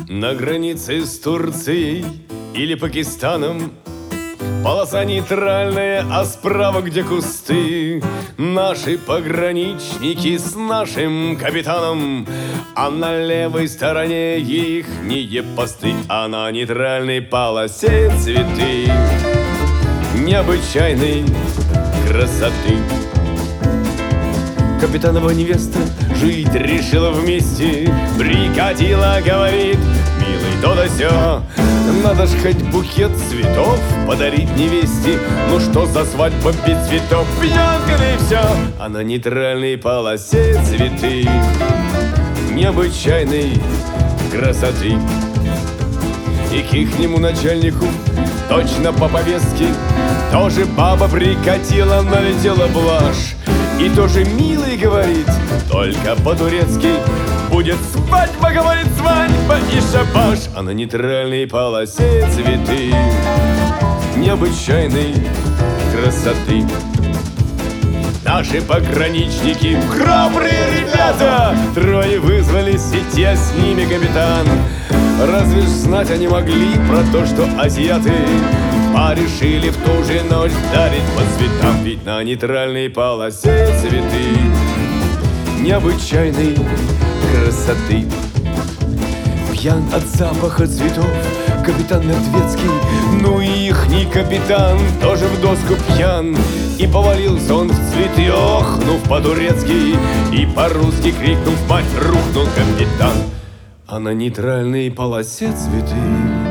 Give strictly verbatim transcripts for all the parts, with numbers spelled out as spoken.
На границе с Турцией или Пакистаном полоса нейтральная, а справа, где кусты, наши пограничники с нашим капитаном, а на левой стороне ихние посты, а на нейтральной полосе цветы необычайной красоты. Капитанова невеста жить решила вместе, прикатила, говорит: милый, то да сё, надо ж хоть букет цветов подарить невесте. Ну что за свадьба без цветов, пьянка да и всё. А на нейтральной полосе цветы необычайной красоты. И к ихнему начальнику точно по повестке тоже баба прикатила, налетела блажь. И тоже милый говорит, только по-турецки: будет свадьба, говорит, свадьба и шабаш. А на нейтральной полосе цветы необычайной красоты. Наши пограничники храбрые ребята, трое вызвались, и те с ними капитан. Разве ж знать они могли про то, что азиаты порешили в ту же ночь дарить по цветам? Ведь на нейтральной полосе цветы необычайной красоты. Пьян от запаха цветов капитан Мертвецкий, ну и ихний капитан тоже в доску пьян. И повалился он в цветы, охнув по-турецки, и по-русски крикнув: мать, рухнул капитан. А на нейтральной полосе цветы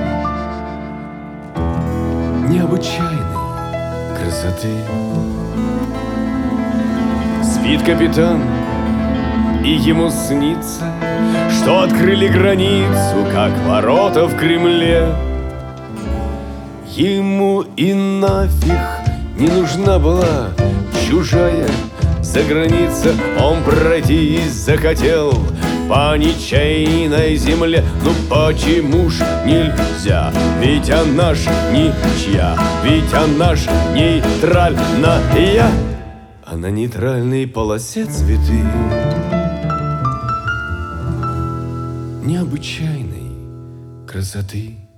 необычайной красоты. Спит капитан, и ему снится, что открыли границу, как ворота в Кремле. Ему и нафиг не нужна была чужая заграница. Он пройти захотел по ничейной земле. Ну почему ж нельзя? Ведь она ж ничья, ведь она ж нейтральная. А на нейтральной полосе цветы необычайной красоты.